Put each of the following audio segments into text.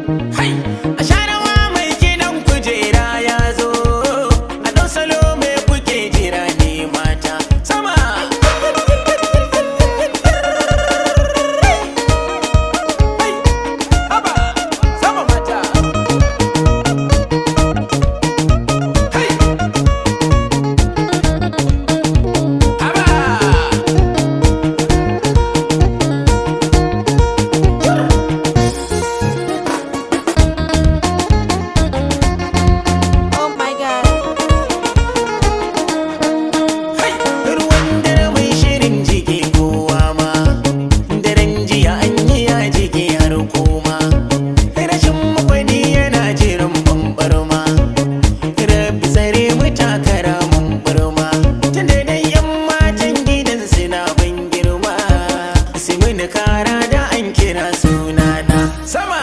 Hai, a sharawa mai gidan kujera ya zo, a ɗau salo mai kuke jira ne mata. Sama! Hai, haba, sama mata. Hai, haba. Oh my God. Hai! Ruwan dare mai shirin jiki kowa ma, daren jiya an yi ya jiki har koma. Rashin makwani yana jiran bambarma, rabi tsare mu takara mun burma. Tunda dai yan matan gidan suna ban girma, sai mun kara da an kira sunana. Sama!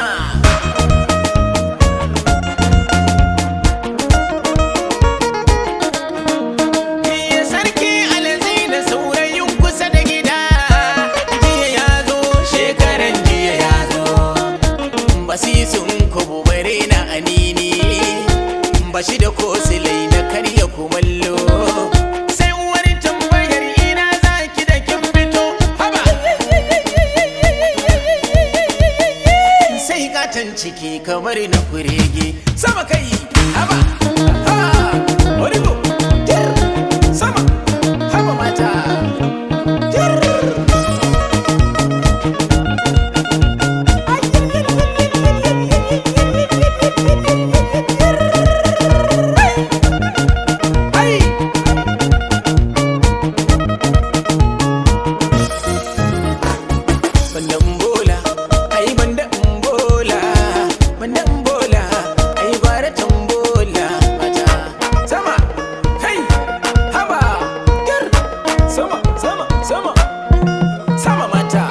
Iya sarki alazai da saurayin kusa da gida, jiya ya zo shekaran jiya ya zo, basisun kubu bare na anini, bashi da kosilai na karya kumallo, sai uwar tambayar ina zaki da kin fito. Haba sai katon ciki kamar na kurege. Sama kai, haba ha, origo jir, sama, haba mata jir. Ai! Banda bola, ai banda bola, banda bola, ai gwara tambola mata. Sama, kai, haba, gir, sama, sama, sama, sama mata.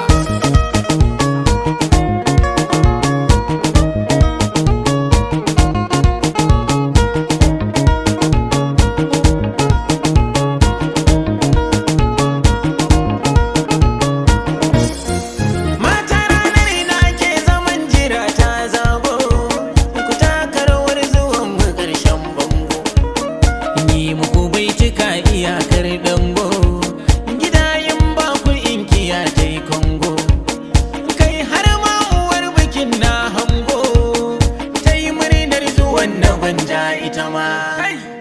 Mata ranar ina ke zaman jira ta zago, ku taka rawar zuwan mu ƙarshen bango. Yi muku baituka iyakar dango, gidayen baku inkiya ta yi kongo. Kai har ma uwar bikin na hango, ta yi murnar zuwan na gwanja ita ma.